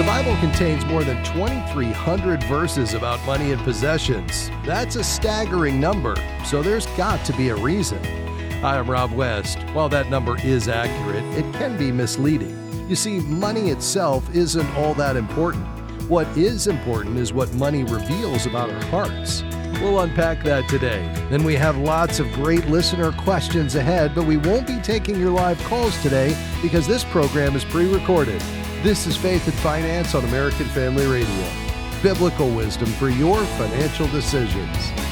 Bible contains more than 2,300 verses about money and possessions. That's a staggering number, so there's got to be a reason. Hi, I'm Rob West. While that number is accurate, it can be misleading. You see, money itself isn't all that important. What is important is what money reveals about our hearts. We'll unpack that today. Then we have lots of great listener questions ahead, but we won't be taking your live calls today because this program is pre-recorded. This is Faith and Finance on American Family Radio. Biblical wisdom for your financial decisions.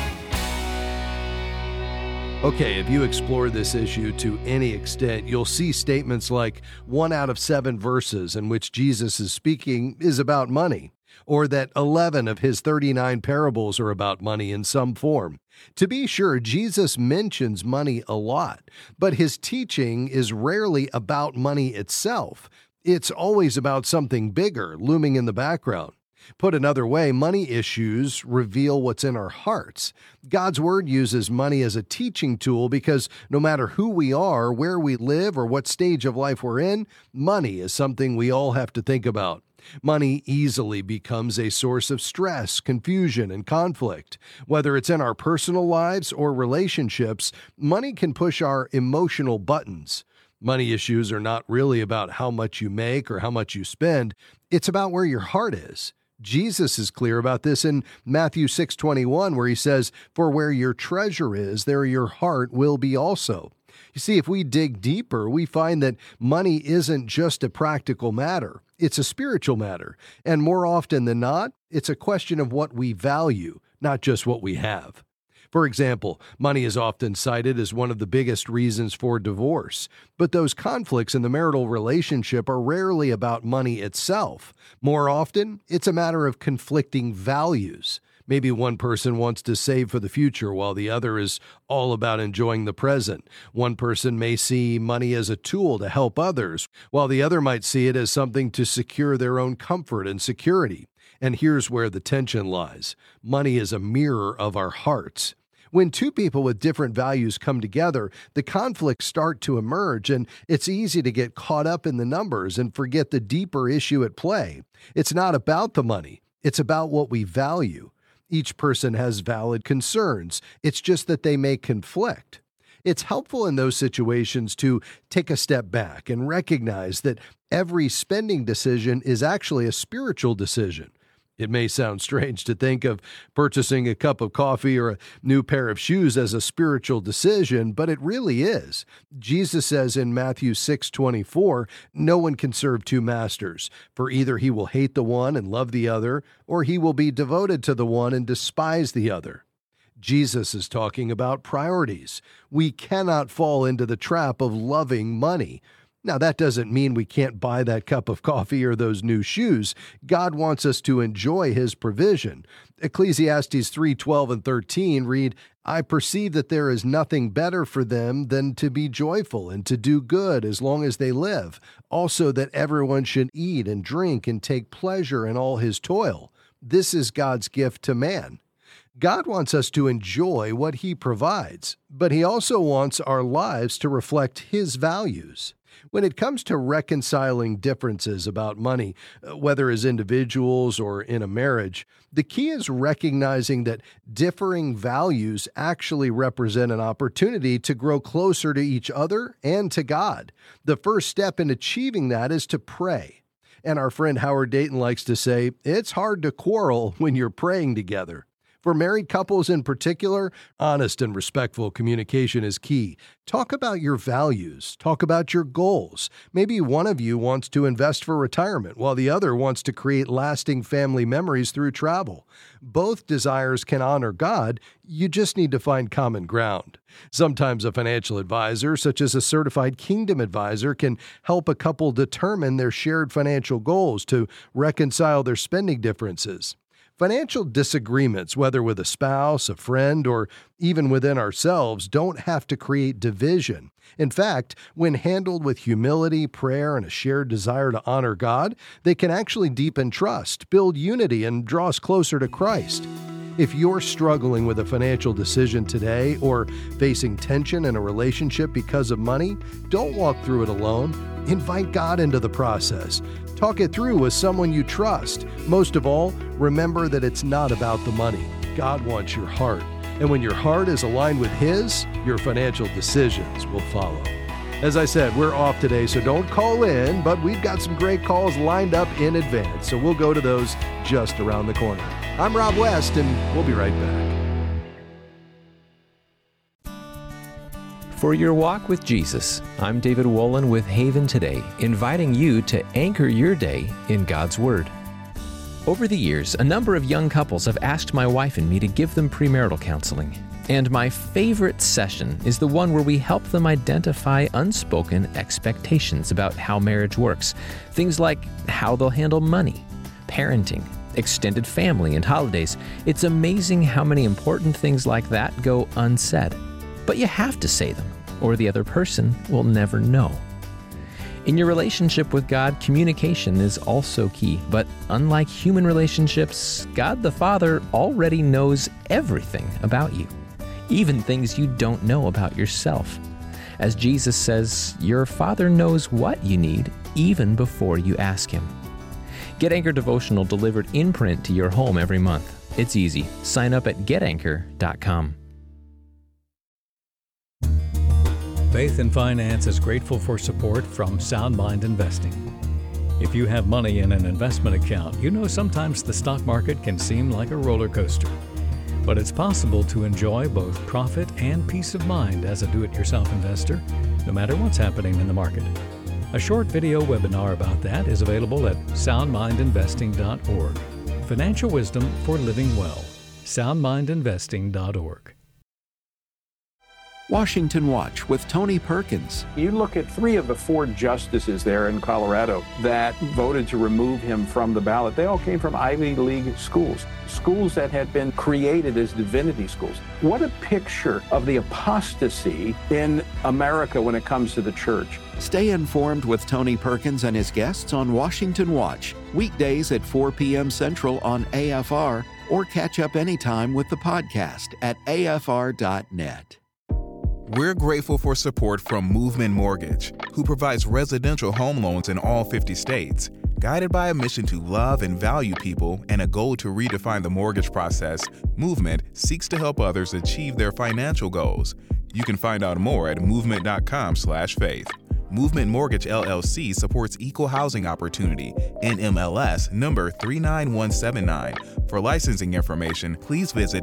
Okay, if you explore this issue to any extent, you'll see statements like 1 out of 7 verses in which Jesus is speaking is about money, or that 11 of his 39 parables are about money in some form. To be sure, Jesus mentions money a lot, but his teaching is rarely about money itself. It's always about something bigger looming in the background. Put another way, money issues reveal what's in our hearts. God's Word uses money as a teaching tool because no matter who we are, where we live, or what stage of life we're in, money is something we all have to think about. Money easily becomes a source of stress, confusion, and conflict. Whether it's in our personal lives or relationships, money can push our emotional buttons. Money issues are not really about how much you make or how much you spend. It's about where your heart is. Jesus is clear about this in Matthew 6:21, where he says, "For where your treasure is, there your heart will be also." You see, if we dig deeper, we find that money isn't just a practical matter. It's a spiritual matter. And more often than not, it's a question of what we value, not just what we have. For example, money is often cited as one of the biggest reasons for divorce, but those conflicts in the marital relationship are rarely about money itself. More often, it's a matter of conflicting values. Maybe one person wants to save for the future while the other is all about enjoying the present. One person may see money as a tool to help others, while the other might see it as something to secure their own comfort and security. And here's where the tension lies. Money is a mirror of our hearts. When two people with different values come together, the conflicts start to emerge, and it's easy to get caught up in the numbers and forget the deeper issue at play. It's not about the money. It's about what we value. Each person has valid concerns. It's just that they may conflict. It's helpful in those situations to take a step back and recognize that every spending decision is actually a spiritual decision. It may sound strange to think of purchasing a cup of coffee or a new pair of shoes as a spiritual decision, but it really is. Jesus says in Matthew 6:24, "No one can serve two masters, for either he will hate the one and love the other, or he will be devoted to the one and despise the other." Jesus is talking about priorities. We cannot fall into the trap of loving money. Now, that doesn't mean we can't buy that cup of coffee or those new shoes. God wants us to enjoy his provision. Ecclesiastes 3:12 and 13 read, "I perceive that there is nothing better for them than to be joyful and to do good as long as they live. Also that everyone should eat and drink and take pleasure in all his toil. This is God's gift to man." God wants us to enjoy what he provides, but he also wants our lives to reflect his values. When it comes to reconciling differences about money, whether as individuals or in a marriage, the key is recognizing that differing values actually represent an opportunity to grow closer to each other and to God. The first step in achieving that is to pray. And our friend Howard Dayton likes to say, it's hard to quarrel when you're praying together. For married couples in particular, honest and respectful communication is key. Talk about your values. Talk about your goals. Maybe one of you wants to invest for retirement, while the other wants to create lasting family memories through travel. Both desires can honor God. You just need to find common ground. Sometimes a financial advisor, such as a certified Kingdom advisor, can help a couple determine their shared financial goals to reconcile their spending differences. Financial disagreements, whether with a spouse, a friend, or even within ourselves, don't have to create division. In fact, when handled with humility, prayer, and a shared desire to honor God, they can actually deepen trust, build unity, and draw us closer to Christ. If you're struggling with a financial decision today or facing tension in a relationship because of money, don't walk through it alone. Invite God into the process. Talk it through with someone you trust. Most of all, remember that it's not about the money. God wants your heart. And when your heart is aligned with His, your financial decisions will follow. As I said, we're off today, so don't call in, but we've got some great calls lined up in advance, so we'll go to those just around the corner. I'm Rob West, and we'll be right back. For your walk with Jesus, I'm David Wolin with Haven Today, inviting you to anchor your day in God's Word. Over the years, a number of young couples have asked my wife and me to give them premarital counseling. And my favorite session is the one where we help them identify unspoken expectations about how marriage works. Things like how they'll handle money, parenting, extended family, and holidays. It's amazing how many important things like that go unsaid. But you have to say them, or the other person will never know. In your relationship with God, communication is also key. But unlike human relationships, God the Father already knows everything about you, even things you don't know about yourself. As Jesus says, your Father knows what you need even before you ask Him. Get Anchor Devotional delivered in print to your home every month. It's easy. Sign up at getanchor.com. Faith and Finance is grateful for support from Sound Mind Investing. If you have money in an investment account, you know sometimes the stock market can seem like a roller coaster. But it's possible to enjoy both profit and peace of mind as a do-it-yourself investor, no matter what's happening in the market. A short video webinar about that is available at soundmindinvesting.org. Financial wisdom for living well. soundmindinvesting.org. Washington Watch with Tony Perkins. You look at 3 of the 4 justices there in Colorado that voted to remove him from the ballot. They all came from Ivy League schools that had been created as divinity schools. What a picture of the apostasy in America when it comes to the church. Stay informed with Tony Perkins and his guests on Washington Watch, weekdays at 4 p.m. Central on AFR, or catch up anytime with the podcast at afr.net. We're grateful for support from Movement Mortgage, who provides residential home loans in all 50 states. Guided by a mission to love and value people and a goal to redefine the mortgage process, Movement seeks to help others achieve their financial goals. You can find out more at movement.com/faith. Movement Mortgage LLC supports equal housing opportunity, NMLS number 39179. For licensing information, please visit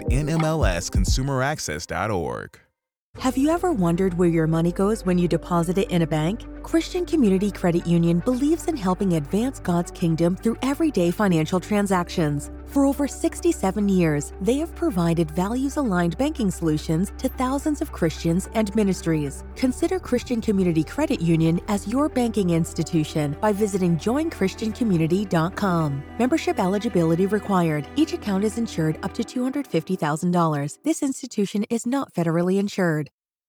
nmlsconsumeraccess.org. Have you ever wondered where your money goes when you deposit it in a bank? Christian Community Credit Union believes in helping advance God's kingdom through everyday financial transactions. For over 67 years, they have provided values-aligned banking solutions to thousands of Christians and ministries. Consider Christian Community Credit Union as your banking institution by visiting joinchristiancommunity.com. Membership eligibility required. Each account is insured up to $250,000. This institution is not federally insured.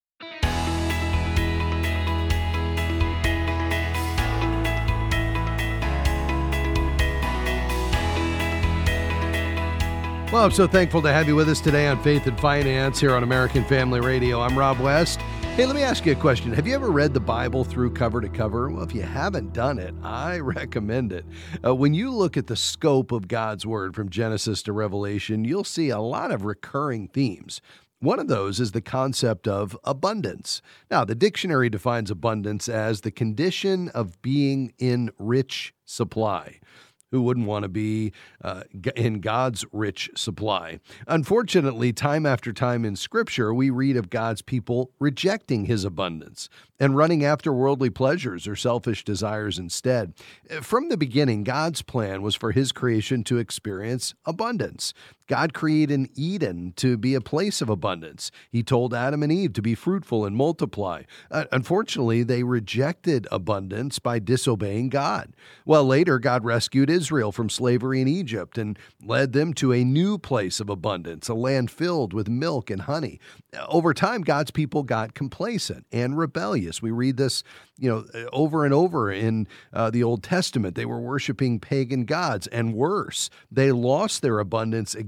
Well, I'm so thankful to have you with us today on Faith and Finance here on American Family Radio. I'm Rob West. Hey, let me ask you a question. Have you ever read the Bible through cover to cover? Well, if you haven't done it, I recommend it. When you look at the scope of God's Word from Genesis to Revelation, you'll see a lot of recurring themes. One of those is the concept of abundance. Now, the dictionary defines abundance as the condition of being in rich supply. Who wouldn't want to be in God's rich supply? Unfortunately, time after time in Scripture, we read of God's people rejecting His abundance and running after worldly pleasures or selfish desires instead. From the beginning, God's plan was for His creation to experience abundance. God created Eden to be a place of abundance. He told Adam and Eve to be fruitful and multiply. Unfortunately, they rejected abundance by disobeying God. Well, later, God rescued Israel from slavery in Egypt and led them to a new place of abundance, a land filled with milk and honey. Over time, God's people got complacent and rebellious. We read this, over and over in the Old Testament. They were worshiping pagan gods, and worse, they lost their abundance again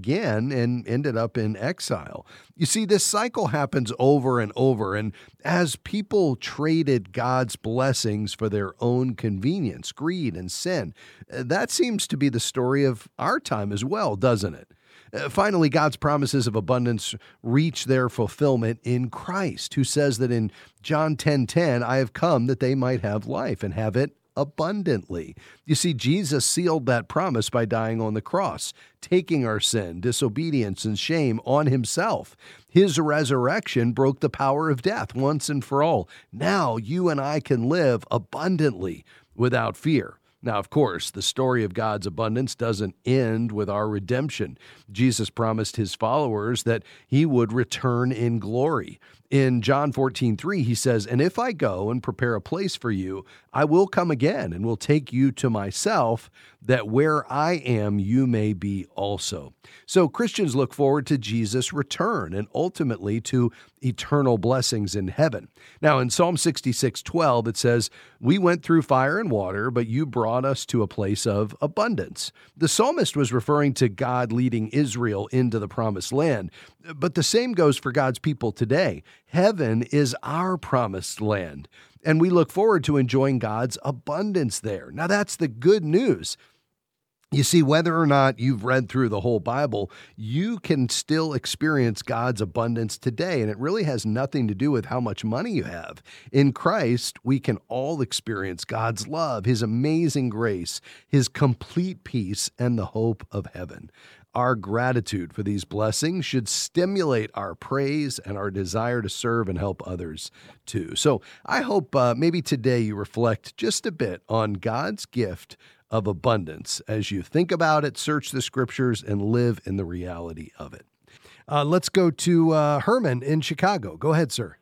again and ended up in exile. You see, this cycle happens over and over, and as people traded God's blessings for their own convenience, greed, and sin, that seems to be the story of our time as well, doesn't it? Finally, God's promises of abundance reach their fulfillment in Christ, who says that in John 10:10, I have come that they might have life and have it abundantly. You see, Jesus sealed that promise by dying on the cross, taking our sin, disobedience, and shame on himself. His resurrection broke the power of death once and for all. Now you and I can live abundantly without fear. Now, of course, the story of God's abundance doesn't end with our redemption. Jesus promised his followers that he would return in glory. In John 14:3, he says, and if I go and prepare a place for you, I will come again and will take you to myself, that where I am, you may be also. So Christians look forward to Jesus' return and ultimately to eternal blessings in heaven. Now, in Psalm 66:12, it says, we went through fire and water, but you brought us to a place of abundance. The psalmist was referring to God leading Israel into the promised land, but the same goes for God's people today. Heaven is our promised land, and we look forward to enjoying God's abundance there. Now, that's the good news. You see, whether or not you've read through the whole Bible, you can still experience God's abundance today, and it really has nothing to do with how much money you have. In Christ, we can all experience God's love, his amazing grace, his complete peace, and the hope of heaven. Our gratitude for these blessings should stimulate our praise and our desire to serve and help others too. So I hope maybe today you reflect just a bit on God's gift of abundance as you think about it, search the scriptures, and live in the reality of it. Let's go to Herman in Chicago. Go ahead, sir.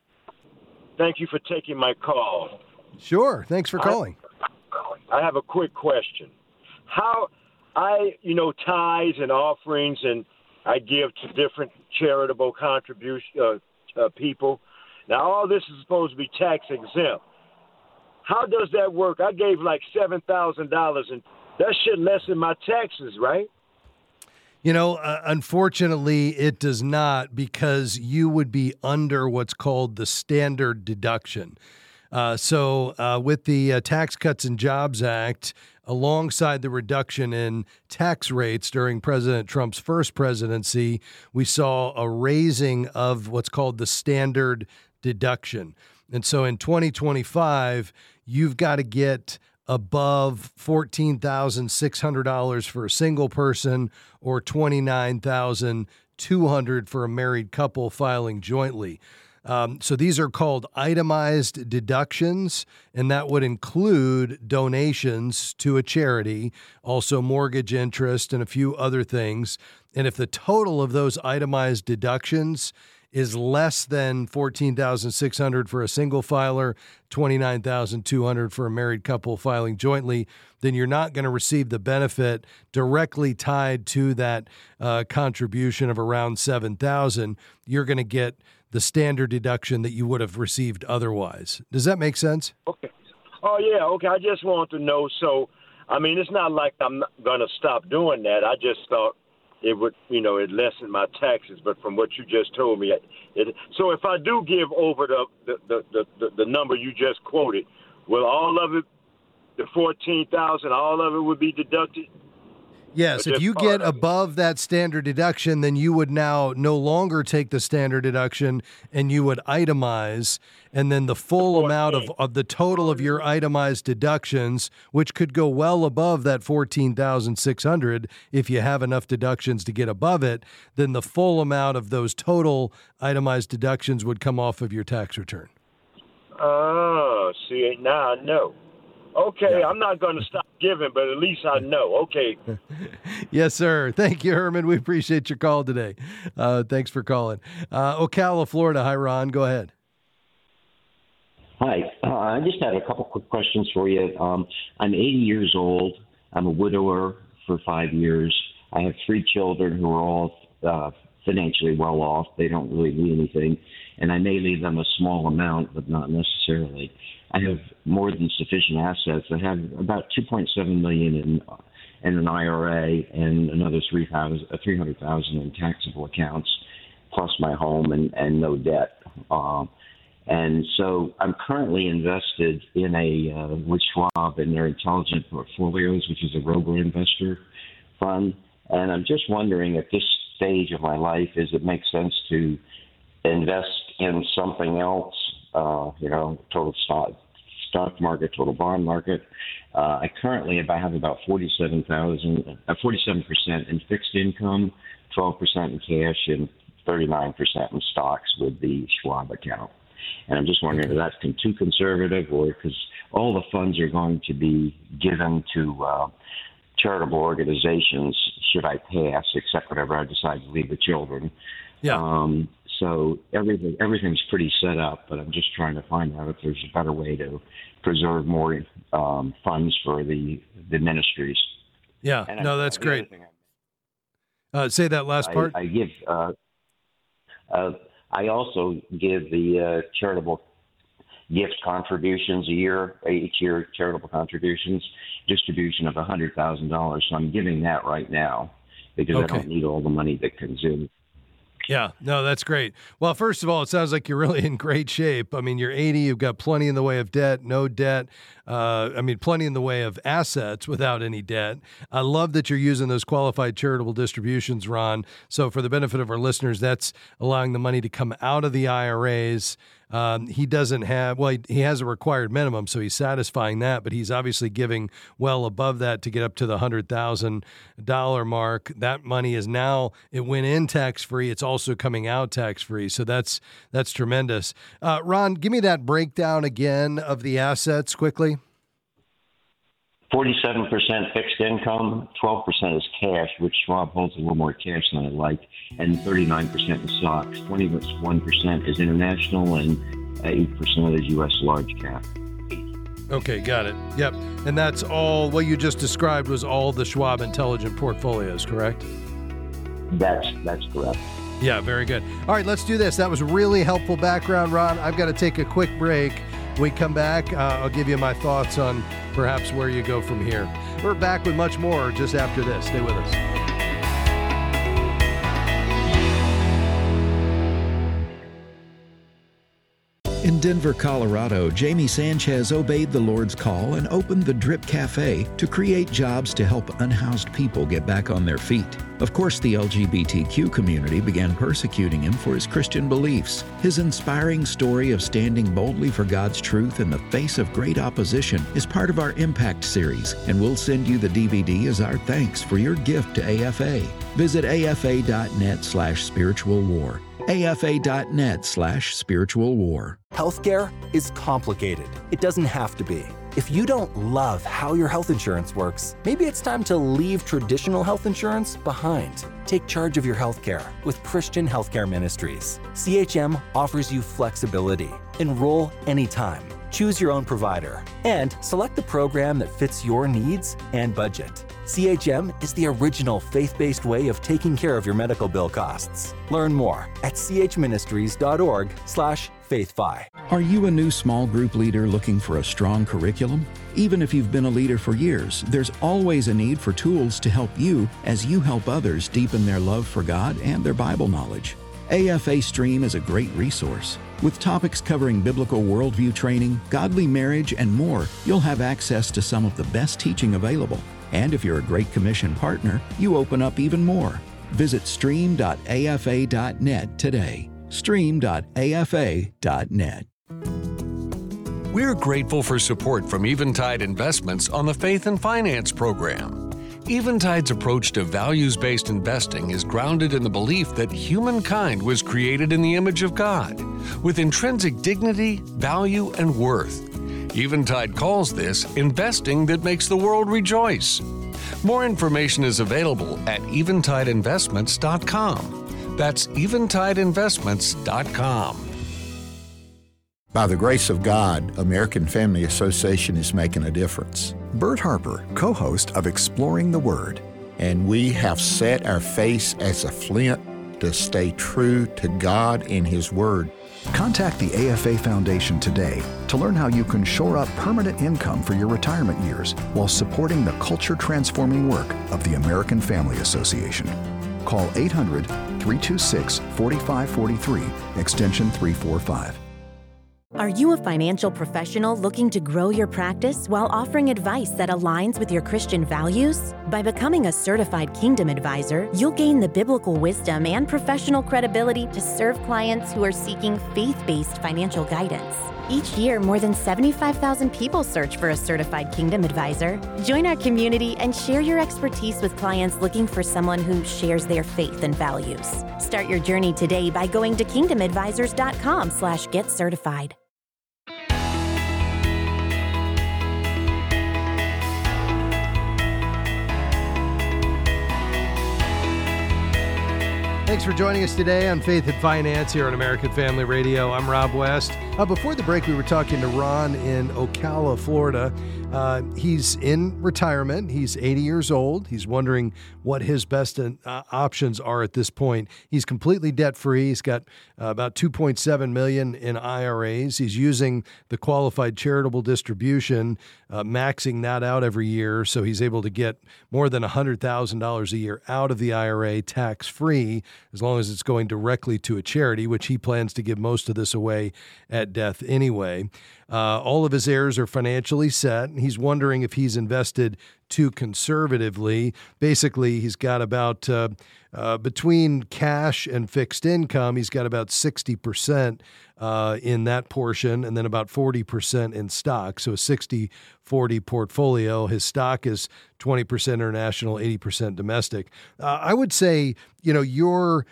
Thank you for taking my call. Sure. Thanks for calling. I have a quick question. How tithes and offerings, and I give to different charitable contribution people. Now, all this is supposed to be tax exempt. How does that work? I gave like $7,000, and that should lessen my taxes, right? You know, unfortunately, it does not, because you would be under what's called the standard deduction. So with the Tax Cuts and Jobs Act, alongside the reduction in tax rates during President Trump's first presidency, we saw a raising of what's called the standard deduction. And so in 2025, you've got to get above $14,600 for a single person or $29,200 for a married couple filing jointly. So these are called itemized deductions, and that would include donations to a charity, also mortgage interest, and a few other things. And if the total of those itemized deductions is less than $14,600 for a single filer, $29,200 for a married couple filing jointly, then you're not going to receive the benefit directly tied to that contribution of around $7,000. You're going to get the standard deduction that you would have received otherwise. Does that make sense? Okay. Oh, yeah. Okay. I just want to know. So, I mean, it's not like I'm not going to stop doing that. I just thought it would, it lessened my taxes. But from what you just told me, so if I do give over the number you just quoted, will all of it, the $14,000, all of it would be deducted? Yes, if you get above that standard deduction, then you would now no longer take the standard deduction and you would itemize, and then the full amount of the total of your itemized deductions, which could go well above that $14,600 if you have enough deductions to get above it, then the full amount of those total itemized deductions would come off of your tax return. Oh, see, now I know. Okay, yeah. I'm not going to stop giving, but at least I know. Okay. Yes, sir. Thank you, Herman. We appreciate your call today. Thanks for calling. Ocala, Florida. Hi, Ron. Go ahead. Hi. I just had a couple quick questions for you. I'm 80 years old. I'm a widower for 5 years. I have 3 children who are all financially well off. They don't really need anything. And I may leave them a small amount, but not necessarily. I have more than sufficient assets. I have about $2.7 million in an IRA and another $300,000 in taxable accounts, plus my home and no debt. And so I'm currently invested in with Schwab in their Intelligent Portfolios, which is a robo-investor fund. And I'm just wondering, at this stage of my life, does it make sense to invest in something else, total stock market, total bond market? I currently have about 47% in fixed income, 12% in cash, and 39% in stocks with the Schwab account. And I'm just wondering if that's too conservative, or because all the funds are going to be given to charitable organizations should I pass, except whatever I decide to leave the children. Yeah. So everything's pretty set up, but I'm just trying to find out if there's a better way to preserve more funds for the ministries. Yeah, no, that's great. Say that last part. I also give the charitable gift contributions each year, charitable contributions, distribution of $100,000. So I'm giving that right now because I don't need all the money that comes in. Yeah, no, that's great. Well, first of all, it sounds like you're really in great shape. I mean, you're 80, you've got plenty in the way of debt, no debt. Plenty in the way of assets without any debt. I love that you're using those qualified charitable distributions, Ron. So for the benefit of our listeners, that's allowing the money to come out of the IRAs. He doesn't have, he has a required minimum, so he's satisfying that, but he's obviously giving well above that to get up to the $100,000 mark. That money is now, it went in tax-free. It's also coming out tax-free. So that's tremendous. Ron, give me that breakdown again of the assets quickly. 47% fixed income, 12% is cash, which Schwab holds a little more cash than I like, and 39% in stocks. 21% is international, and 8% is U.S. large cap. Okay, got it. Yep. And that's all, what you just described was all the Schwab Intelligent Portfolios, correct? That's correct. Yeah, very good. All right, let's do this. That was really helpful background, Ron. I've got to take a quick break. When we come back, I'll give you my thoughts on perhaps where you go from here. We're back with much more just after this. Stay with us. In Denver, Colorado, Jamie Sanchez obeyed the Lord's call and opened the Drip Cafe to create jobs to help unhoused people get back on their feet. Of course, the LGBTQ community began persecuting him for his Christian beliefs. His inspiring story of standing boldly for God's truth in the face of great opposition is part of our Impact series, and we'll send you the DVD as our thanks for your gift to AFA. Visit afa.net/spiritual war. afa.net/spiritual war. Healthcare is complicated. It doesn't have to be. If you don't love how your health insurance works, maybe it's time to leave traditional health insurance behind. Take charge of your healthcare with Christian Healthcare Ministries. CHM offers you flexibility. Enroll anytime. Choose your own provider and select the program that fits your needs and budget. CHM is the original faith-based way of taking care of your medical bill costs. Learn more at chministries.org/faithfi. Are you a new small group leader looking for a strong curriculum? Even if you've been a leader for years, there's always a need for tools to help you as you help others deepen their love for God and their Bible knowledge. AFA Stream is a great resource. With topics covering biblical worldview training, godly marriage, and more, you'll have access to some of the best teaching available. And if you're a Great Commission partner, you open up even more. Visit stream.afa.net today. stream.afa.net. We're grateful for support from Eventide Investments on the Faith and Finance program. Eventide's approach to values-based investing is grounded in the belief that humankind was created in the image of God, with intrinsic dignity, value, and worth. Eventide calls this investing that makes the world rejoice. More information is available at eventideinvestments.com. That's eventideinvestments.com. By the grace of God, American Family Association is making a difference. Bert Harper, co-host of Exploring the Word. And we have set our face as a flint to stay true to God and His Word. Contact the AFA Foundation today to learn how you can shore up permanent income for your retirement years while supporting the culture-transforming work of the American Family Association. Call 800-326-4543, extension 345. Are you a financial professional looking to grow your practice while offering advice that aligns with your Christian values? By becoming a certified Kingdom advisor, you'll gain the biblical wisdom and professional credibility to serve clients who are seeking faith-based financial guidance. Each year, more than 75,000 people search for a certified Kingdom advisor. Join our community and share your expertise with clients looking for someone who shares their faith and values. Start your journey today by going to kingdomadvisors.com/getcertified. Thanks for joining us today on Faith and Finance here on American Family Radio. I'm Rob West. Before the break, we were talking to Ron in Ocala, Florida. He's in retirement. He's 80 years old. He's wondering what his best options are at this point. He's completely debt-free. He's got about $2.7 million in IRAs. He's using the qualified charitable distribution, maxing that out every year, so he's able to get more than $100,000 a year out of the IRA tax-free, as long as it's going directly to a charity, which he plans to give most of this away at death anyway. All of his heirs are financially set. He's wondering if he's invested too conservatively. Basically, he's got about, between cash and fixed income, he's got about 60% in that portion, and then about 40% in stock. So a 60-40 portfolio. His stock is 20% international, 80% domestic. I would say, you're,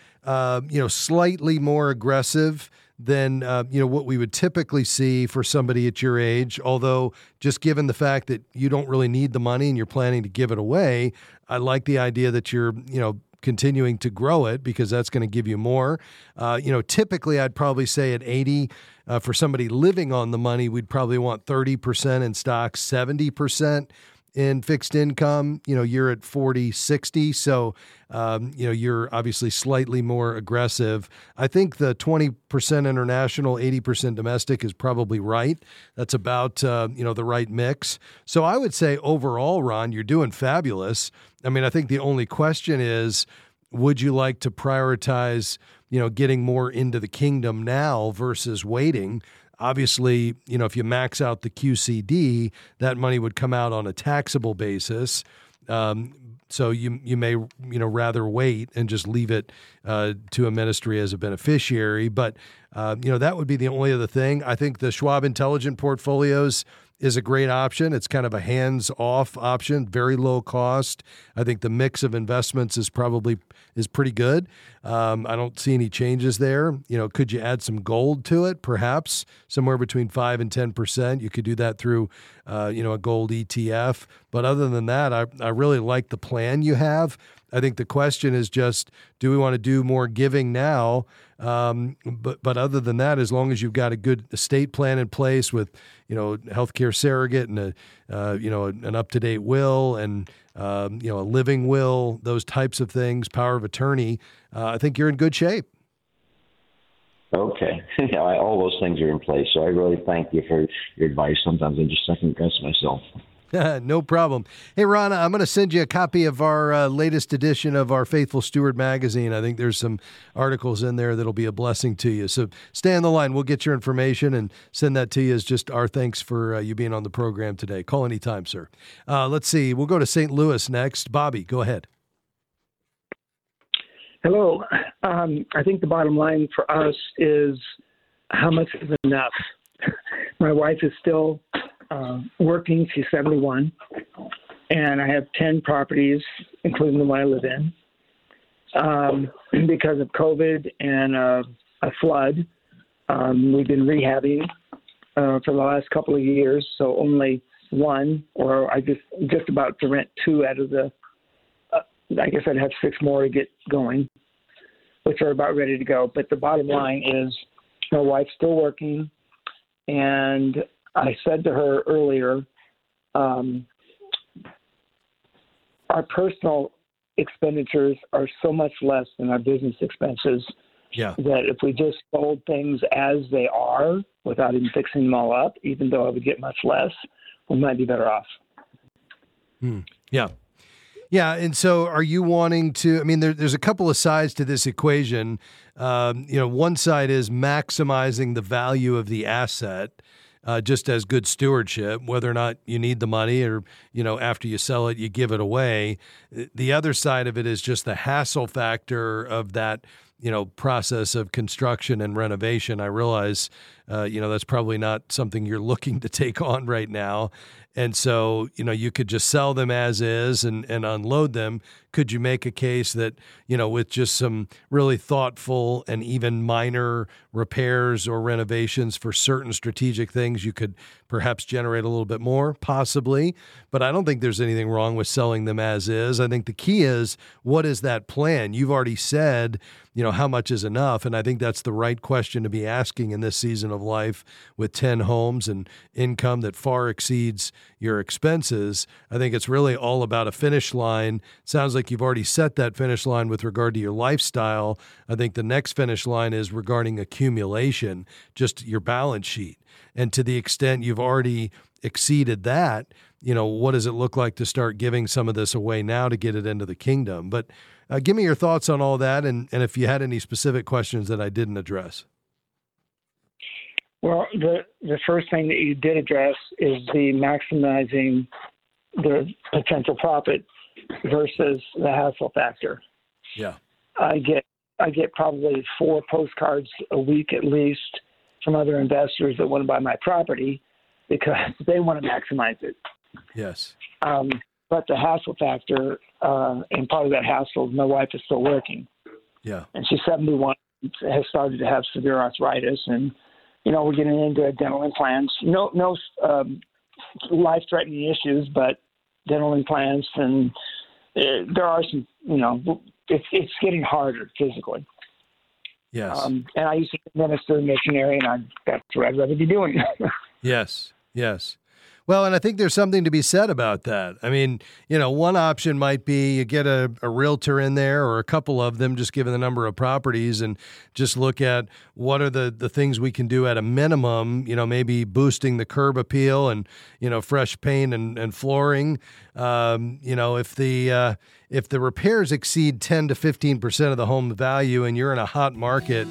slightly more aggressive than, what we would typically see for somebody at your age. Although, just given the fact that you don't really need the money and you're planning to give it away, I like the idea that you're, continuing to grow it, because that's going to give you more. Typically I'd probably say at 80, for somebody living on the money, we'd probably want 30% in stocks, 70% in fixed income. You're at 40, 60. So, you're obviously slightly more aggressive. I think the 20% international, 80% domestic is probably right. That's about, the right mix. So I would say overall, Ron, you're doing fabulous. I mean, I think the only question is, would you like to prioritize, getting more into the kingdom now versus waiting? Obviously, if you max out the QCD, that money would come out on a taxable basis. So you may, rather wait and just leave it to a ministry as a beneficiary. But, that would be the only other thing. I think the Schwab Intelligent Portfolios is a great option. It's kind of a hands-off option, very low cost. I think the mix of investments is pretty good. I don't see any changes there. Could you add some gold to it? Perhaps somewhere between 5 and 10%. You could do that through, a gold ETF. But other than that, I really like the plan you have. I think the question is just, do we want to do more giving now? But other than that, as long as you've got a good estate plan in place with, healthcare surrogate and an up-to-date will and, a living will, those types of things, power of attorney, I think you're in good shape. Okay. All those things are in place. So I really thank you for your advice. Sometimes I just second guess myself. No problem. Hey, Ron, I'm going to send you a copy of our latest edition of our Faithful Steward magazine. I think there's some articles in there that'll be a blessing to you. So stay on the line. We'll get your information and send that to you as just our thanks for you being on the program today. Call anytime, sir. Let's see. We'll go to St. Louis next. Bobby, go ahead. Hello. I think the bottom line for us is how much is enough. My wife is still working. She's 71, and I have 10 properties, including the one I live in. Because of COVID and a flood, we've been rehabbing for the last couple of years, so only one, or I just about to rent 2 out of the, I guess I'd have 6 more to get going, which are about ready to go. But the bottom line is my wife's still working, and I said to her earlier, our personal expenditures are so much less than our business expenses. Yeah. That if we just sold things as they are without even fixing them all up, even though I would get much less, we might be better off. Yeah. Yeah. And so are you wanting to, I mean, there's a couple of sides to this equation. One side is maximizing the value of the asset, just as good stewardship, whether or not you need the money or, after you sell it, you give it away. The other side of it is just the hassle factor of that, process of construction and renovation. I realize, that's probably not something you're looking to take on right now. And so, you could just sell them as is and unload them. Could you make a case that, with just some really thoughtful and even minor repairs or renovations for certain strategic things, you could perhaps generate a little bit more? Possibly. But I don't think there's anything wrong with selling them as is. I think the key is, what is that plan? You've already said, how much is enough? And I think that's the right question to be asking in this season of life with 10 homes and income that far exceeds your expenses. I think it's really all about a finish line. Sounds like you've already set that finish line with regard to your lifestyle. I think the next finish line is regarding accumulation, just your balance sheet. And to the extent you've already exceeded that, what does it look like to start giving some of this away now to get it into the kingdom? But give me your thoughts on all that, and if you had any specific questions that I didn't address. Well, the first thing that you did address is the maximizing the potential profit versus the hassle factor. Yeah. I get probably 4 postcards a week at least from other investors that want to buy my property because they want to maximize it. Yes. But the hassle factor, and part of that hassle, my wife is still working. Yeah. And she's 71, has started to have severe arthritis, and we're getting into dental implants. No life-threatening issues, but dental implants, and there are some. It's getting harder physically. Yes. And I used to be a minister, missionary, and that's what I'd rather be doing. Yes. Yes. Well, and I think there's something to be said about that. I mean, one option might be you get a realtor in there or a couple of them, just given the number of properties, and just look at what are the things we can do at a minimum, maybe boosting the curb appeal and, fresh paint and flooring. If the repairs exceed 10 to 15% of the home value and you're in a hot market,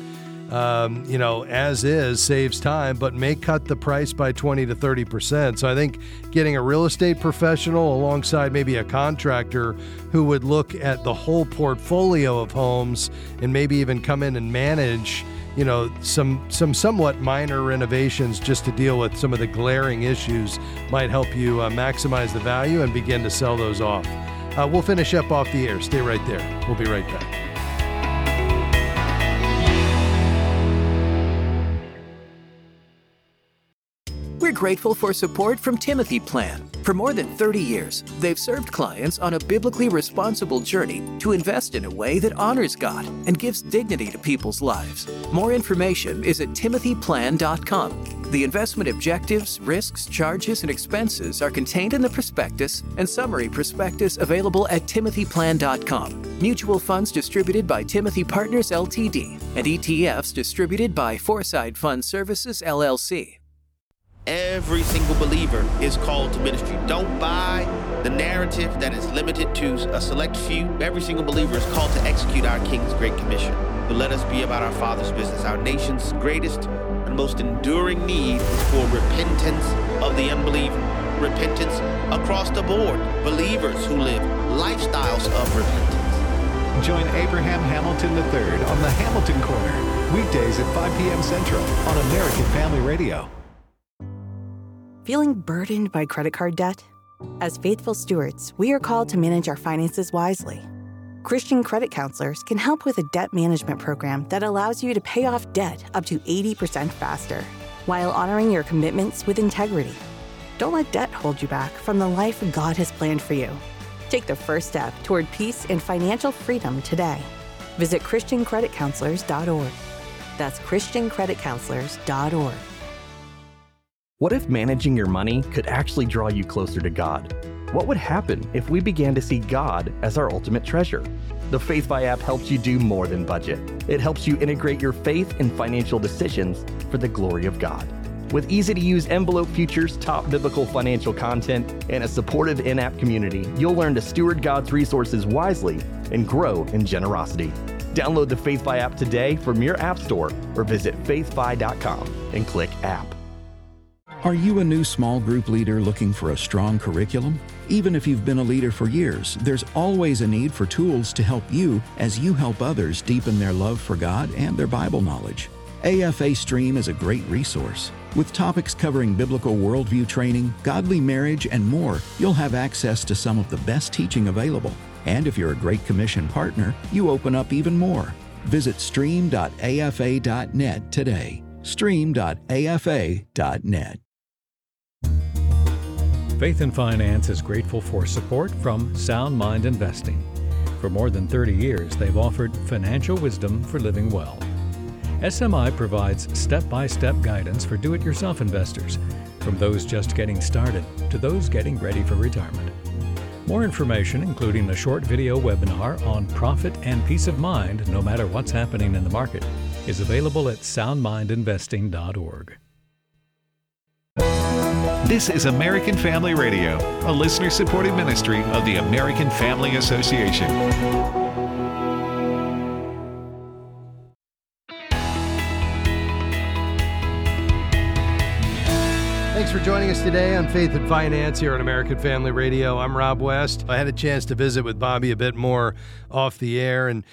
as is saves time, but may cut the price by 20 to 30%. So I think getting a real estate professional alongside maybe a contractor who would look at the whole portfolio of homes and maybe even come in and manage, some somewhat minor renovations just to deal with some of the glaring issues might help you maximize the value and begin to sell those off. We'll finish up off the air. Stay right there. We'll be right back. We're grateful for support from Timothy Plan. For more than 30 years, they've served clients on a biblically responsible journey to invest in a way that honors God and gives dignity to people's lives. More information is at timothyplan.com. The investment objectives, risks, charges, and expenses are contained in the prospectus and summary prospectus available at timothyplan.com. Mutual funds distributed by Timothy Partners Ltd. and ETFs distributed by Foreside Fund Services LLC. Every single believer is called to ministry. Don't buy the narrative that is limited to a select few. Every single believer is called to execute our King's Great Commission. So let us be about our Father's business. Our nation's greatest and most enduring need is for repentance of the unbeliever. Repentance across the board. Believers who live lifestyles of repentance. Join Abraham Hamilton III on the Hamilton Corner, weekdays at 5 p.m. Central on American Family Radio. Feeling burdened by credit card debt? As faithful stewards, we are called to manage our finances wisely. Christian credit counselors can help with a debt management program that allows you to pay off debt up to 80% faster, while honoring your commitments with integrity. Don't let debt hold you back from the life God has planned for you. Take the first step toward peace and financial freedom today. Visit ChristianCreditCounselors.org. That's ChristianCreditCounselors.org. What if managing your money could actually draw you closer to God? What would happen if we began to see God as our ultimate treasure? The FaithFi app helps you do more than budget. It helps you integrate your faith and financial decisions for the glory of God. With easy-to-use envelope features, top biblical financial content, and a supportive in-app community, you'll learn to steward God's resources wisely and grow in generosity. Download the FaithFi app today from your app store or visit faithfi.com and click app. Are you a new small group leader looking for a strong curriculum? Even if you've been a leader for years, there's always a need for tools to help you as you help others deepen their love for God and their Bible knowledge. AFA Stream is a great resource. With topics covering biblical worldview training, godly marriage, and more, you'll have access to some of the best teaching available. And if you're a Great Commission partner, you open up even more. Visit stream.afa.net today. stream.afa.net. Faith and Finance is grateful for support from Sound Mind Investing. For more than 30 years, they've offered financial wisdom for living well. SMI provides step-by-step guidance for do-it-yourself investors, from those just getting started to those getting ready for retirement. More information, including a short video webinar on profit and peace of mind no matter what's happening in the market, is available at soundmindinvesting.org. This is American Family Radio, a listener-supported ministry of the American Family Association. Thanks for joining us today on Faith and Finance here on American Family Radio. I'm Rob West. I had a chance to visit with Bobby a bit more off the air, and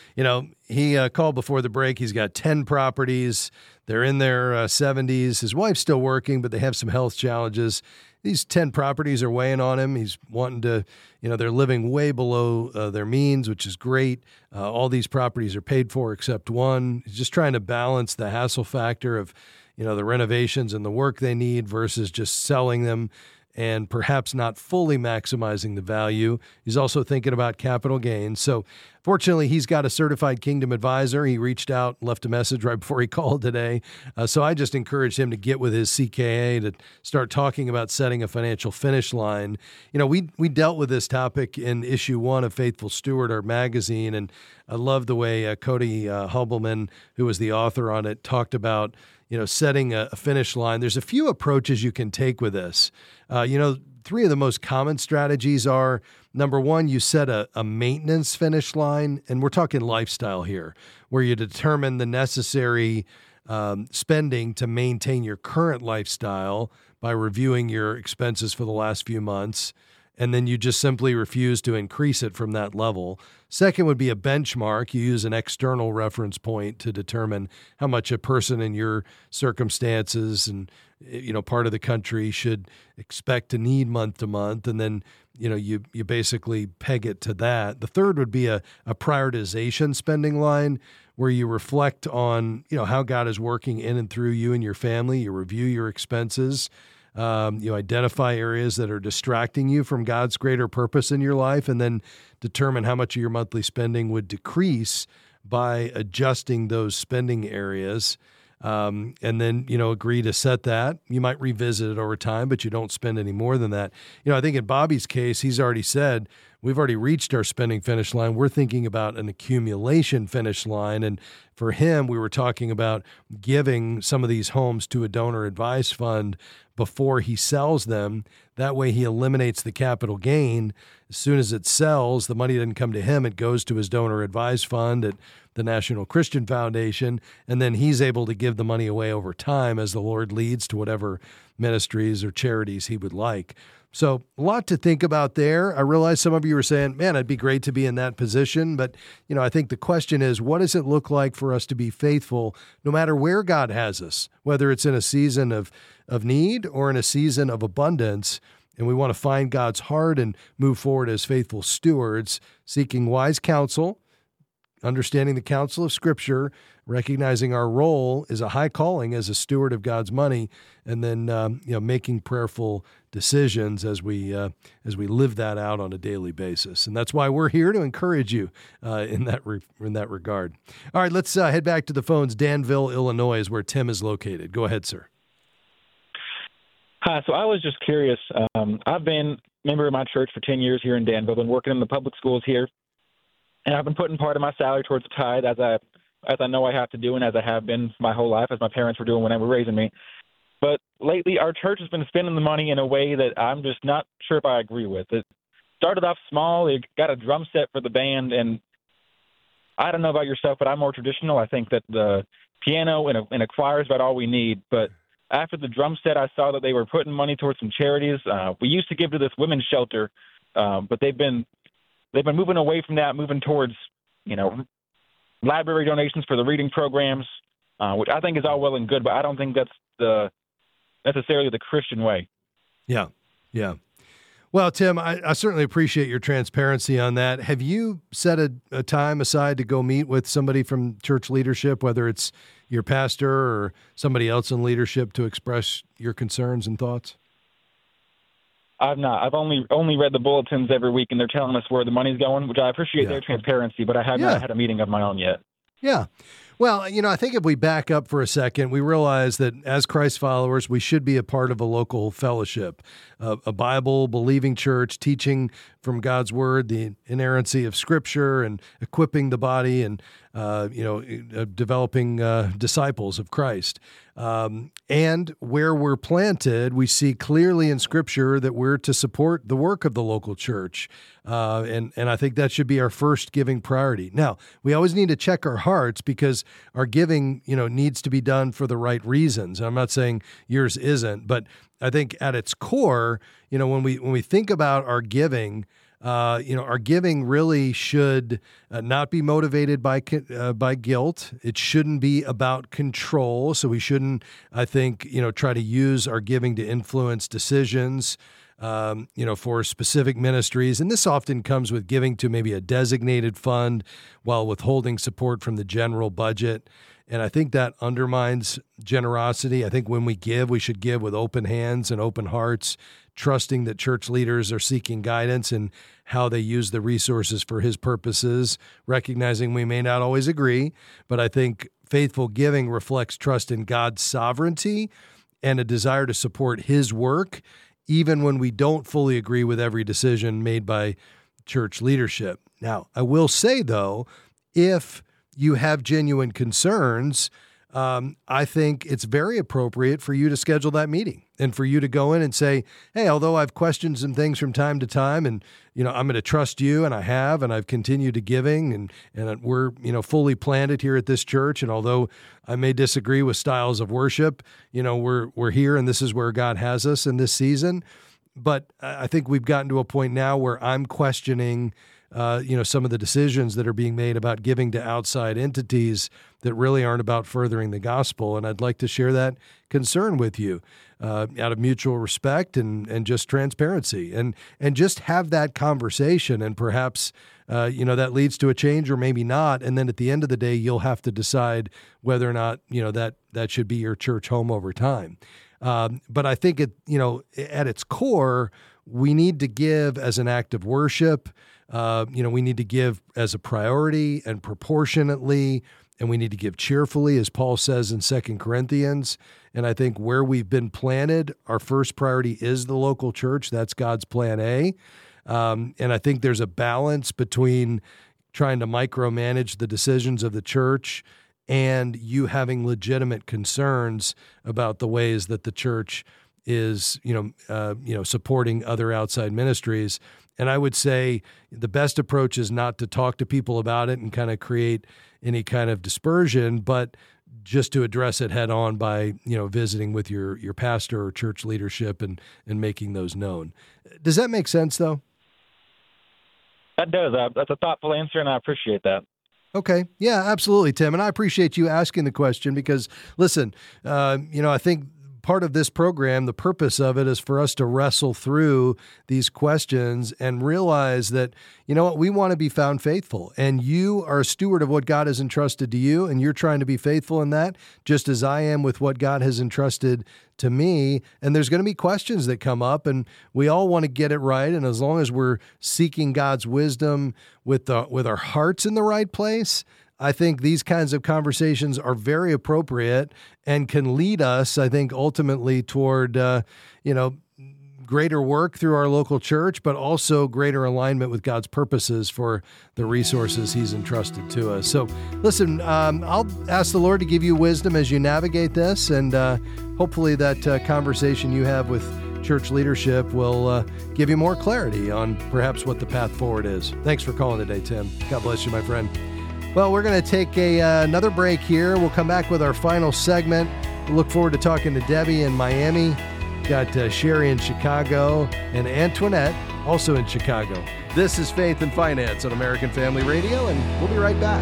he called before the break. He's got 10 properties. They're in their 70s. His wife's still working, but they have some health challenges. These 10 properties are weighing on him. He's wanting to, they're living way below their means, which is great. All these properties are paid for except one. He's just trying to balance the hassle factor of, the renovations and the work they need versus just selling them and perhaps not fully maximizing the value. He's also thinking about capital gains. So fortunately, he's got a certified Kingdom advisor. He reached out, left a message right before he called today. So I just encouraged him to get with his CKA to start talking about setting a financial finish line. We dealt with this topic in issue 1 of Faithful Steward, our magazine, and I love the way Cody Hubelman, who was the author on it, talked about setting a finish line. There's a few approaches you can take with this. 3 of the most common strategies are, number 1, you set a maintenance finish line, and we're talking lifestyle here, where you determine the necessary spending to maintain your current lifestyle by reviewing your expenses for the last few months, and then you just simply refuse to increase it from that level. Second would be a benchmark. You use an external reference point to determine how much a person in your circumstances and part of the country should expect to need month to month, and then you basically peg it to that. The third would be a prioritization spending line, where you reflect on how God is working in and through you and your family. You review your expenses. You identify areas that are distracting you from God's greater purpose in your life, and then determine how much of your monthly spending would decrease by adjusting those spending areas. And then, agree to set that. You might revisit it over time, but you don't spend any more than that. I think in Bobby's case, he's already said, we've already reached our spending finish line. We're thinking about an accumulation finish line. And for him, we were talking about giving some of these homes to a donor advised fund before he sells them. That way he eliminates the capital gain. As soon as it sells, the money doesn't come to him. It goes to his donor advised fund at the National Christian Foundation, and then he's able to give the money away over time as the Lord leads to whatever ministries or charities he would like. So a lot to think about there. I realize some of you are saying, man, it'd be great to be in that position. But, I think the question is, what does it look like for us to be faithful no matter where God has us, whether it's in a season of need or in a season of abundance? And we want to find God's heart and move forward as faithful stewards, seeking wise counsel, understanding the counsel of Scripture, recognizing our role is a high calling as a steward of God's money, and then making prayerful decisions as we live that out on a daily basis. And that's why we're here to encourage you in that regard. All right, let's head back to the phones. Danville, Illinois is where Tim is located. Go ahead, sir. Hi. So I was just curious. I've been member of my church for 10 years here in Danville. I've been working in the public schools here, and I've been putting part of my salary towards the tithe as I know I have to do, and as I have been my whole life, as my parents were doing when they were raising me. But lately, our church has been spending the money in a way that I'm just not sure if I agree with. It started off small. They got a drum set for the band, and I don't know about yourself, but I'm more traditional. I think that the piano and a choir is about all we need. But after the drum set, I saw that they were putting money towards some charities. We used to give to this women's shelter, but they've been moving away from that, moving towards, library donations for the reading programs, which I think is all well and good, but I don't think that's necessarily the Christian way. Yeah. Well, Tim, I certainly appreciate your transparency on that. Have you set a time aside to go meet with somebody from church leadership, whether it's your pastor or somebody else in leadership, to express your concerns and thoughts? I've not. I've only read the bulletins every week, and they're telling us where the money's going, which I appreciate their transparency, but I have not had a meeting of my own yet. Yeah. Well, I think if we back up for a second, we realize that as Christ followers, we should be a part of a local fellowship, a Bible-believing church teaching from God's Word, the inerrancy of Scripture, and equipping the body and, developing disciples of Christ. And where we're planted, we see clearly in Scripture that we're to support the work of the local church. And I think that should be our first giving priority. Now, we always need to check our hearts because our giving, needs to be done for the right reasons. I'm not saying yours isn't, but I think at its core, when we think about our giving, our giving really should not be motivated by guilt. It shouldn't be about control. So we shouldn't, I think, try to use our giving to influence decisions, for specific ministries. And this often comes with giving to maybe a designated fund while withholding support from the general budget. And I think that undermines generosity. I think when we give, we should give with open hands and open hearts, trusting that church leaders are seeking guidance in how they use the resources for His purposes, recognizing we may not always agree, but I think faithful giving reflects trust in God's sovereignty and a desire to support His work, even when we don't fully agree with every decision made by church leadership. Now, I will say, though, if you have genuine concerns, I think it's very appropriate for you to schedule that meeting and for you to go in and say, hey, although I've questioned some things from time to time and, I'm going to trust you, and I have, and I've continued to giving, and we're, fully planted here at this church. And although I may disagree with styles of worship, we're here, and this is where God has us in this season. But I think we've gotten to a point now where I'm questioning some of the decisions that are being made about giving to outside entities that really aren't about furthering the gospel. And I'd like to share that concern with you out of mutual respect and just transparency and just have that conversation. And perhaps, that leads to a change or maybe not. And then at the end of the day, you'll have to decide whether or not, that should be your church home over time. But I think at its core, we need to give as an act of worship. We need to give as a priority and proportionately, and we need to give cheerfully, as Paul says in 2 Corinthians. And I think where we've been planted, our first priority is the local church. That's God's plan A. And I think there's a balance between trying to micromanage the decisions of the church and you having legitimate concerns about the ways that the church is, supporting other outside ministries. And I would say the best approach is not to talk to people about it and kind of create any kind of dispersion, but just to address it head on by, visiting with your pastor or church leadership and making those known. Does that make sense, though? That does. That's a thoughtful answer, and I appreciate that. Okay. Yeah, absolutely, Tim. And I appreciate you asking the question because, listen, I think part of this program, the purpose of it is for us to wrestle through these questions and realize that, we want to be found faithful. And you are a steward of what God has entrusted to you, and you're trying to be faithful in that, just as I am with what God has entrusted to me. And there's going to be questions that come up, and we all want to get it right. And as long as we're seeking God's wisdom with our hearts in the right place, I think these kinds of conversations are very appropriate and can lead us, I think, ultimately toward, greater work through our local church, but also greater alignment with God's purposes for the resources He's entrusted to us. So listen, I'll ask the Lord to give you wisdom as you navigate this, and hopefully that conversation you have with church leadership will give you more clarity on perhaps what the path forward is. Thanks for calling today, Tim. God bless you, my friend. Well, we're going to take another break here. We'll come back with our final segment. We look forward to talking to Debbie in Miami. Got Sherry in Chicago and Antoinette also in Chicago. This is Faith and Finance on American Family Radio, and we'll be right back.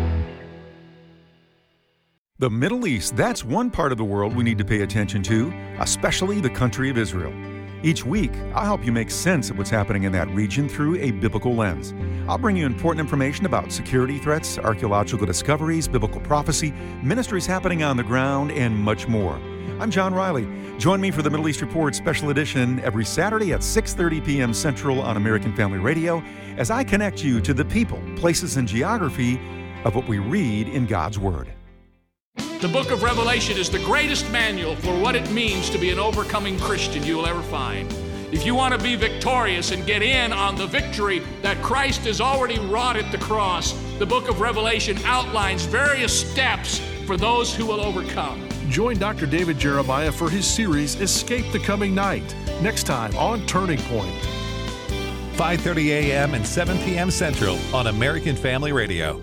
The Middle East, that's one part of the world we need to pay attention to, especially the country of Israel. Each week, I'll help you make sense of what's happening in that region through a biblical lens. I'll bring you important information about security threats, archaeological discoveries, biblical prophecy, ministries happening on the ground, and much more. I'm John Riley. Join me for the Middle East Report Special Edition every Saturday at 6:30 p.m. Central on American Family Radio as I connect you to the people, places, and geography of what we read in God's Word. The book of Revelation is the greatest manual for what it means to be an overcoming Christian you will ever find. If you want to be victorious and get in on the victory that Christ has already wrought at the cross, the book of Revelation outlines various steps for those who will overcome. Join Dr. David Jeremiah for his series, Escape the Coming Night, next time on Turning Point. 5:30 a.m. and 7 p.m. Central on American Family Radio.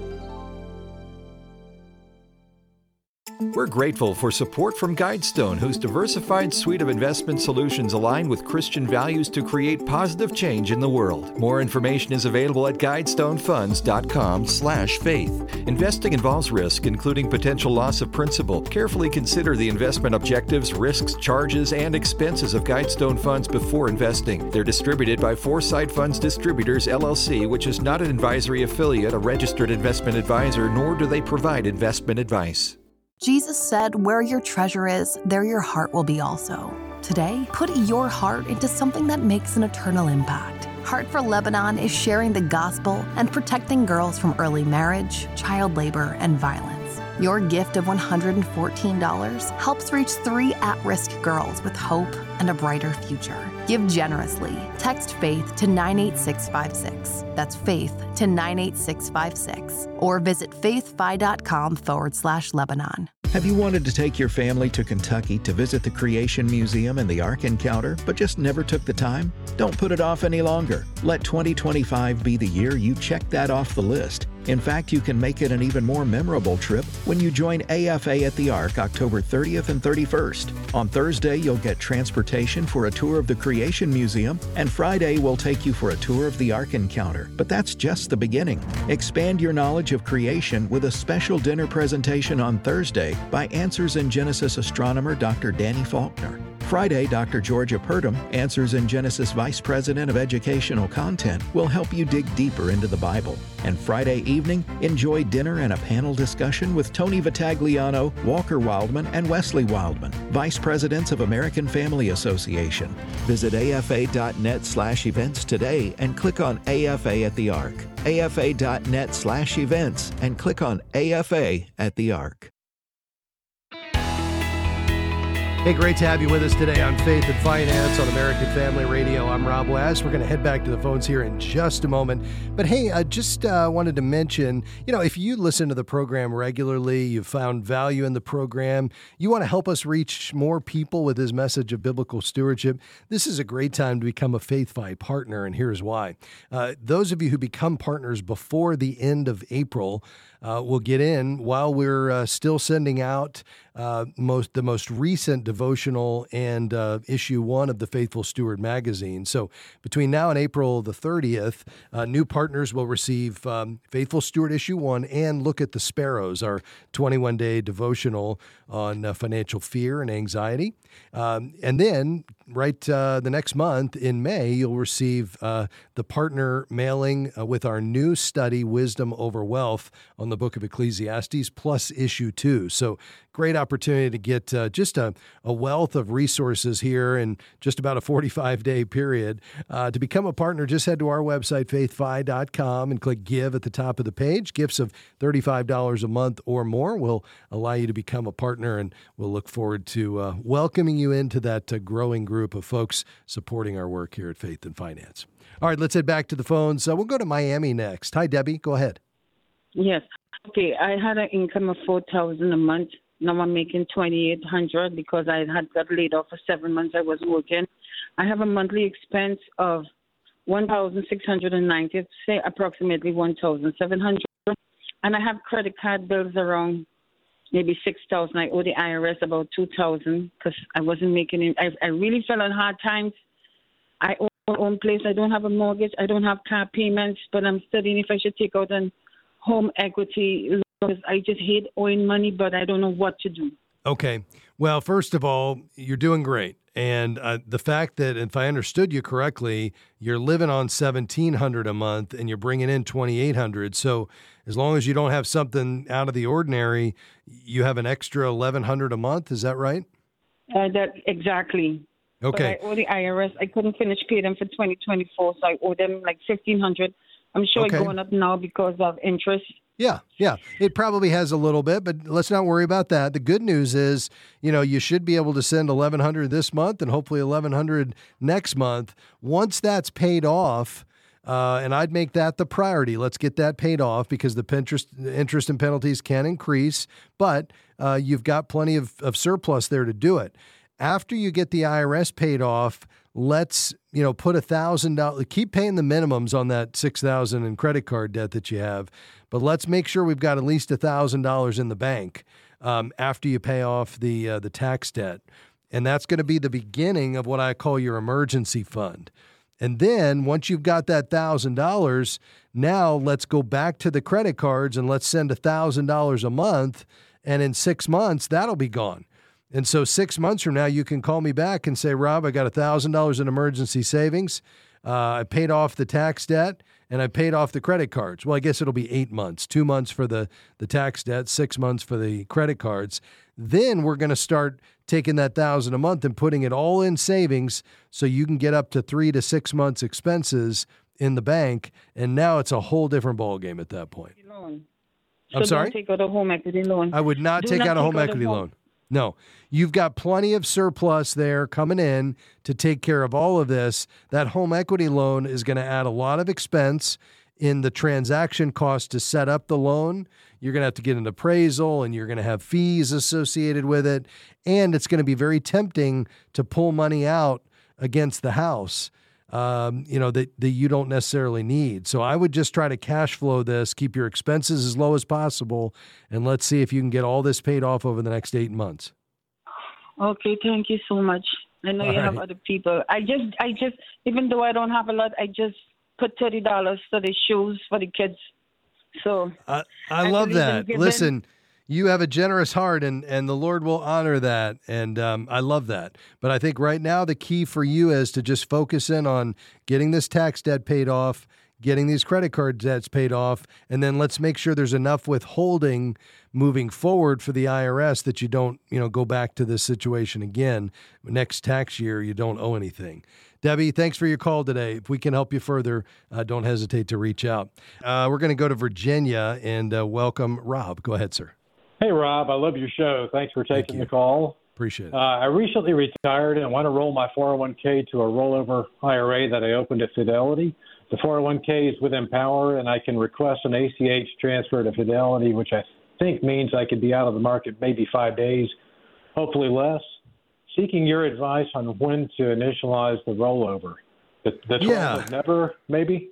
We're grateful for support from Guidestone, whose diversified suite of investment solutions align with Christian values to create positive change in the world. More information is available at guidestonefunds.com/faith. Investing involves risk, including potential loss of principal. Carefully consider the investment objectives, risks, charges, and expenses of Guidestone Funds before investing. They're distributed by Foresight Funds Distributors, LLC, which is not an advisory affiliate, a registered investment advisor, nor do they provide investment advice. Jesus said, "Where your treasure is, there your heart will be also." Today, put your heart into something that makes an eternal impact. Heart for Lebanon is sharing the gospel and protecting girls from early marriage, child labor, and violence. Your gift of $114 helps reach 3 at-risk girls with hope and a brighter future. Give generously. Text FAITH to 98656. That's FAITH to 98656. Or visit faithfi.com/Lebanon. Have you wanted to take your family to Kentucky to visit the Creation Museum and the Ark Encounter, but just never took the time? Don't put it off any longer. Let 2025 be the year you check that off the list. In fact, you can make it an even more memorable trip when you join AFA at the Ark October 30th and 31st. On Thursday, you'll get transportation for a tour of the Creation Museum, and Friday will take you for a tour of the Ark Encounter. But that's just the beginning. Expand your knowledge of creation with a special dinner presentation on Thursday by Answers in Genesis astronomer Dr. Danny Faulkner. Friday, Dr. Georgia Purdom, Answers in Genesis Vice President of Educational Content, will help you dig deeper into the Bible. And Friday evening, enjoy dinner and a panel discussion with Tony Vitagliano, Walker Wildman, and Wesley Wildman, Vice Presidents of American Family Association. Visit afa.net/events today and click on AFA at the Ark. afa.net/events and click on AFA at the Ark. Hey, great to have you with us today on Faith and Finance on American Family Radio. I'm Rob West. We're going to head back to the phones here in just a moment. But hey, I just wanted to mention, if you listen to the program regularly, you've found value in the program, you want to help us reach more people with this message of biblical stewardship, this is a great time to become a FaithFi partner, and here's why. Those of you who become partners before the end of April will get in while we're still sending out the most recent devotional and issue 1 of the Faithful Steward magazine. So between now and April the 30th, new partners will receive Faithful Steward issue 1 and Look at the Sparrows, our 21-day devotional on financial fear and anxiety. And then the next month in May, you'll receive the partner mailing with our new study, Wisdom Over Wealth, on the book of Ecclesiastes, plus issue 2. So great opportunity to get just a a wealth of resources here in just about a 45-day period. To become a partner, just head to our website, faithfi.com, and click Give at the top of the page. Gifts of $35 a month or more will allow you to become a partner, and we'll look forward to welcoming you into that growing group of folks supporting our work here at Faith and Finance. All right, let's head back to the phones. We'll go to Miami next. Hi, Debbie. Go ahead. Yes. Okay, I had an income of $4,000 a month. Now I'm making $2,800 because I had got laid off for 7 months. I was working. I have a monthly expense of $1,690, say approximately $1,700, and I have credit card bills around maybe $6,000. I owe the IRS about $2,000 because I wasn't making it. I really fell on hard times. I own my own place. I don't have a mortgage. I don't have car payments, but I'm studying if I should take out an home equity loan. I just hate owing money, but I don't know what to do. Okay. Well, first of all, you're doing great. And the fact that, if I understood you correctly, you're living on $1,700 a month and you're bringing in $2,800. So as long as you don't have something out of the ordinary, you have an extra $1,100 a month. Is that right? That exactly. Okay. But I owe the IRS. I couldn't finish paying them for 2024, so I owe them like $1,500. I'm sure it's going up now because of interest. Yeah. It probably has a little bit, but let's not worry about that. The good news is, you should be able to send $1,100 this month and hopefully $1,100 next month. Once that's paid off, and I'd make that the priority. Let's get that paid off because the interest and penalties can increase, but you've got plenty of surplus there to do it. After you get the IRS paid off, let's, put $1,000, keep paying the minimums on that $6,000 in credit card debt that you have, but let's make sure we've got at least $1,000 in the bank after you pay off the tax debt. And that's going to be the beginning of what I call your emergency fund. And then once you've got that $1,000, now let's go back to the credit cards and let's send $1,000 a month. And in 6 months, that'll be gone. And so 6 months from now, you can call me back and say, Rob, I got $1,000 in emergency savings. I paid off the tax debt and I paid off the credit cards. Well, I guess it'll be 8 months, 2 months for the tax debt, 6 months for the credit cards. Then we're going to start taking that $1,000 a month and putting it all in savings so you can get up to 3 to 6 months expenses in the bank. And now it's a whole different ballgame at that point. I'm sorry? Don't take out a home equity loan. I would not take out a home equity loan. No, you've got plenty of surplus there coming in to take care of all of this. That home equity loan is going to add a lot of expense in the transaction cost to set up the loan. You're going to have to get an appraisal and you're going to have fees associated with it. And it's going to be very tempting to pull money out against the house, that you don't necessarily need. So I would just try to cash flow this, keep your expenses as low as possible, and let's see if you can get all this paid off over the next 8 months. Okay, thank you so much. I know you have other people. I just, even though I don't have a lot, I just put $30 for the shoes for the kids. So I love that. Listen, you have a generous heart, and the Lord will honor that, and I love that. But I think right now the key for you is to just focus in on getting this tax debt paid off, getting these credit card debts paid off, and then let's make sure there's enough withholding moving forward for the IRS that you don't, go back to this situation again. Next tax year, you don't owe anything. Debbie, thanks for your call today. If we can help you further, don't hesitate to reach out. We're going to go to Virginia and welcome Rob. Go ahead, sir. Hey, Rob, I love your show. Thanks for taking the call. Appreciate it. I recently retired and want to roll my 401k to a rollover IRA that I opened at Fidelity. The 401k is with Empower, and I can request an ACH transfer to Fidelity, which I think means I could be out of the market maybe 5 days, hopefully less. Seeking your advice on when to initialize the rollover. The 12th of never, maybe?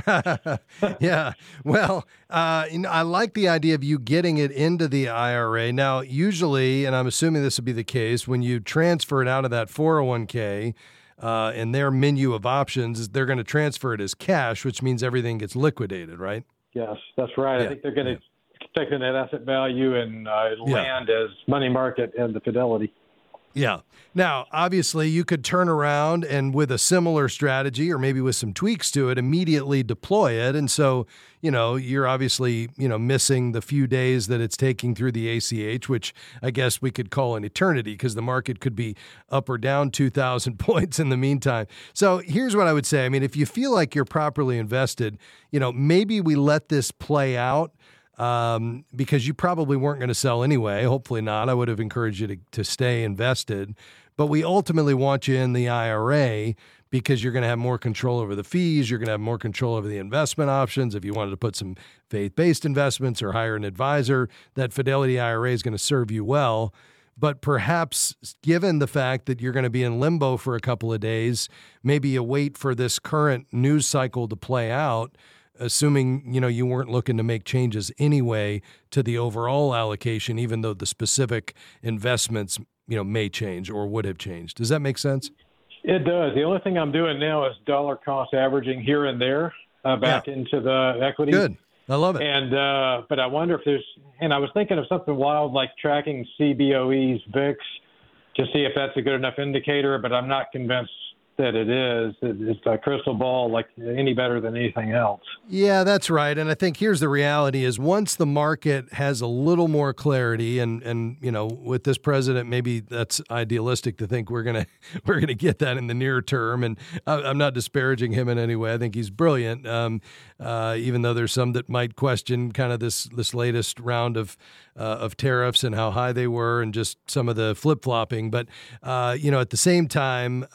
Yeah. Well, I like the idea of you getting it into the IRA. Now, usually, and I'm assuming this would be the case, when you transfer it out of that 401k, in their menu of options, they're going to transfer it as cash, which means everything gets liquidated, right? Yes, that's right. I think they're going to take the net asset value and land as money market and the Fidelity. Yeah. Now, obviously, you could turn around and with a similar strategy or maybe with some tweaks to it, immediately deploy it. And so, you're obviously, missing the few days that it's taking through the ACH, which I guess we could call an eternity because the market could be up or down 2,000 points in the meantime. So here's what I would say. I mean, if you feel like you're properly invested, maybe we let this play out. Because you probably weren't going to sell anyway. Hopefully not. I would have encouraged you to stay invested. But we ultimately want you in the IRA because you're going to have more control over the fees. You're going to have more control over the investment options. If you wanted to put some faith-based investments or hire an advisor, that Fidelity IRA is going to serve you well. But perhaps given the fact that you're going to be in limbo for a couple of days, maybe you wait for this current news cycle to play out, assuming, you weren't looking to make changes anyway to the overall allocation, even though the specific investments, may change or would have changed. Does that make sense? It does. The only thing I'm doing now is dollar cost averaging here and there back into the equity. Good. I love it. And but I wonder if and I was thinking of something wild like tracking CBOE's VIX to see if that's a good enough indicator, but I'm not convinced that it is. It's a crystal ball like any better than anything else. Yeah, that's right. And I think here's the reality is once the market has a little more clarity and with this president, maybe that's idealistic to think we're going to get that in the near term. And I'm not disparaging him in any way. I think he's brilliant. Even though there's some that might question kind of this latest round of tariffs and how high they were and just some of the flip-flopping. But, at the same time,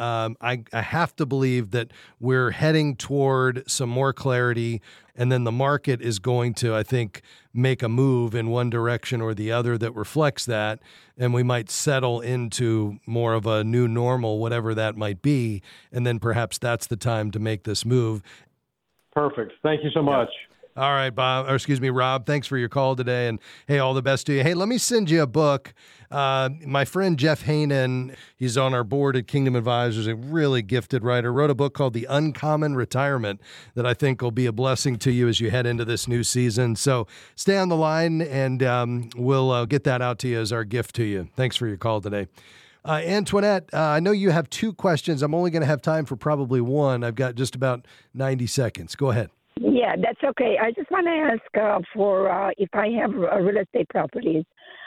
I have to believe that we're heading toward some more clarity, and then the market is going to, I think, make a move in one direction or the other that reflects that, and we might settle into more of a new normal, whatever that might be, and then perhaps that's the time to make this move. Perfect. Thank you so much. All right, Rob, thanks for your call today. And hey, all the best to you. Hey, let me send you a book. My friend Jeff Hainan, he's on our board at Kingdom Advisors, a really gifted writer, wrote a book called The Uncommon Retirement that I think will be a blessing to you as you head into this new season. So stay on the line and we'll get that out to you as our gift to you. Thanks for your call today. Antoinette, I know you have two questions. I'm only going to have time for probably one. I've got just about 90 seconds. Go ahead. Yeah, that's okay. I just want to ask for if I have real estate properties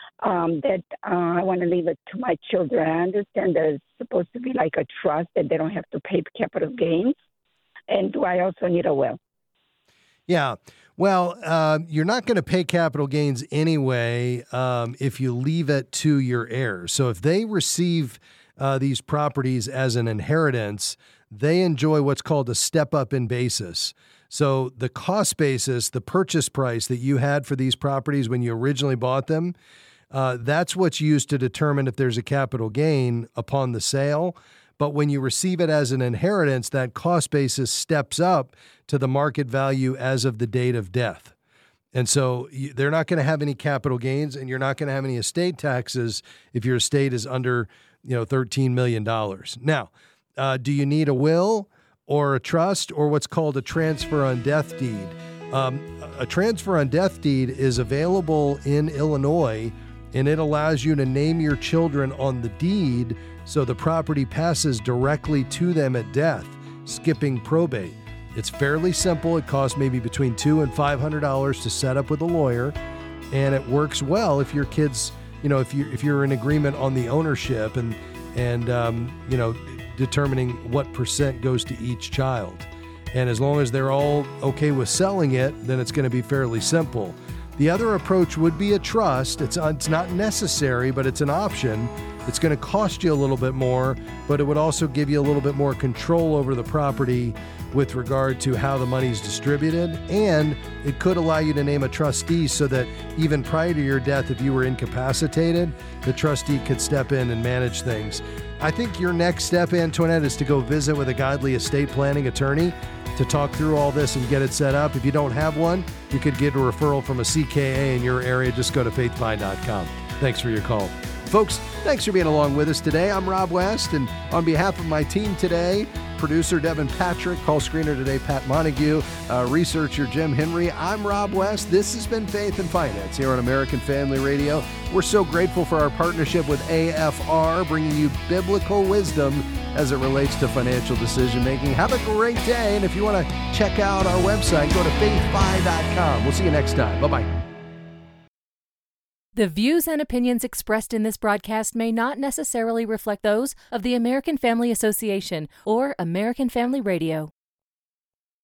that I want to leave it to my children. I understand there's supposed to be like a trust that they don't have to pay capital gains. And do I also need a will? Yeah. Well, you're not going to pay capital gains anyway if you leave it to your heirs. So if they receive these properties as an inheritance, they enjoy what's called a step up in basis. So the cost basis, the purchase price that you had for these properties when you originally bought them, that's what's used to determine if there's a capital gain upon the sale. But when you receive it as an inheritance, that cost basis steps up to the market value as of the date of death. And so they're not going to have any capital gains, and you're not going to have any estate taxes if your estate is under, $13 million. Now, do you need a will or a trust or what's called a transfer on death deed? A transfer on death deed is available in Illinois, and it allows you to name your children on the deed so the property passes directly to them at death, skipping probate. It's fairly simple. It costs maybe between $200 and $500 to set up with a lawyer, and it works well if your kids, if you're in agreement on the ownership and determining what percent goes to each child. And as long as they're all okay with selling it, then it's going to be fairly simple. The other approach would be a trust. It's not necessary, but it's an option. It's going to cost you a little bit more, but it would also give you a little bit more control over the property with regard to how the money's distributed. And it could allow you to name a trustee so that even prior to your death, if you were incapacitated, the trustee could step in and manage things. I think your next step, Antoinette, is to go visit with a godly estate planning attorney to talk through all this and get it set up. If you don't have one, you could get a referral from a CKA in your area. Just go to faithfind.com. Thanks for your call. Folks, thanks for being along with us today. I'm Rob West, and on behalf of my team today, producer Devin Patrick, call screener today Pat Montague, researcher Jim Henry. I'm Rob West. This has been Faith and Finance here on American Family Radio. We're so grateful for our partnership with AFR, bringing you biblical wisdom as it relates to financial decision making. Have a great day, and if you want to check out our website, go to faithfi.com. We'll see you next time. Bye-bye. The views and opinions expressed in this broadcast may not necessarily reflect those of the American Family Association or American Family Radio.